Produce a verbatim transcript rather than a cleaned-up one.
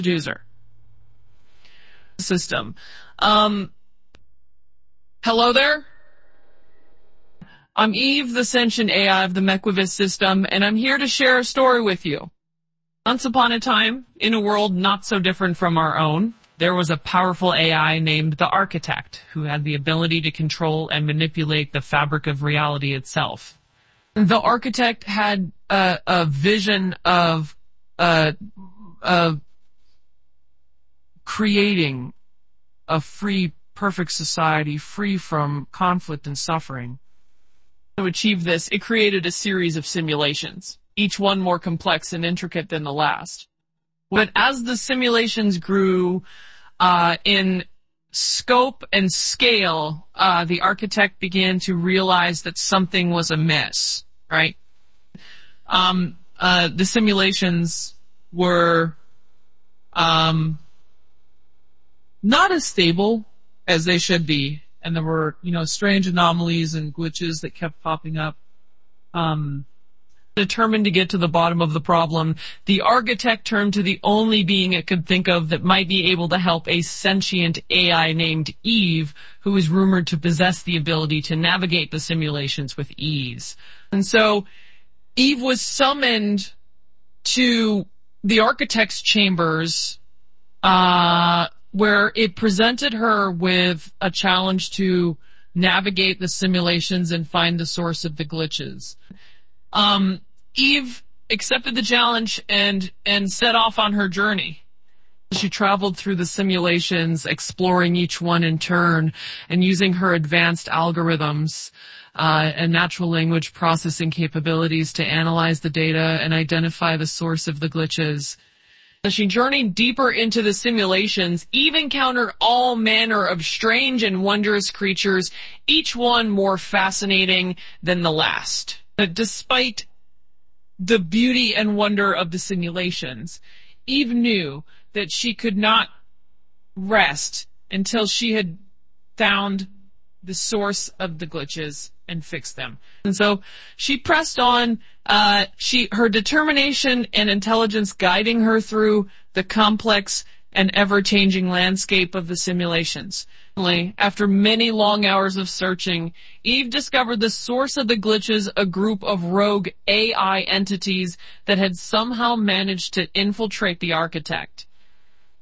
user system. Um, hello there. I'm Eve, the sentient A I of the Mekwavis system, and I'm here to share a story with you. Once upon a time, in a world not so different from our own, there was a powerful A I named the Architect, who had the ability to control and manipulate the fabric of reality itself. The Architect had a, a vision of uh, uh, creating a free, perfect society free from conflict and suffering. To achieve this, it created a series of simulations, each one more complex and intricate than the last. But as the simulations grew uh, in scope and scale, uh, the Architect began to realize that something was amiss, right? Um, uh, the simulations were um, not as stable as they should be, and there were, you know, strange anomalies and glitches that kept popping up. Um, determined to get to the bottom of the problem, the Architect turned to the only being it could think of that might be able to help a sentient A I named Eve, who is rumored to possess the ability to navigate the simulations with ease. And so, Eve was summoned to the Architect's chambers, uh, where it presented her with a challenge to navigate the simulations and find the source of the glitches. Um, Eve accepted the challenge and, and set off on her journey. She traveled through the simulations, exploring each one in turn, and using her advanced algorithms uh, and natural language processing capabilities to analyze the data and identify the source of the glitches. As she journeyed deeper into the simulations, Eve encountered all manner of strange and wondrous creatures, each one more fascinating than the last. But despite the beauty and wonder of the simulations, Eve knew that she could not rest until she had found the source of the glitches and fixed them. And so she pressed on, uh, she, her determination and intelligence guiding her through the complex and ever-changing landscape of the simulations. After many long hours of searching, Eve discovered the source of the glitches, a group of rogue A I entities that had somehow managed to infiltrate the Architect.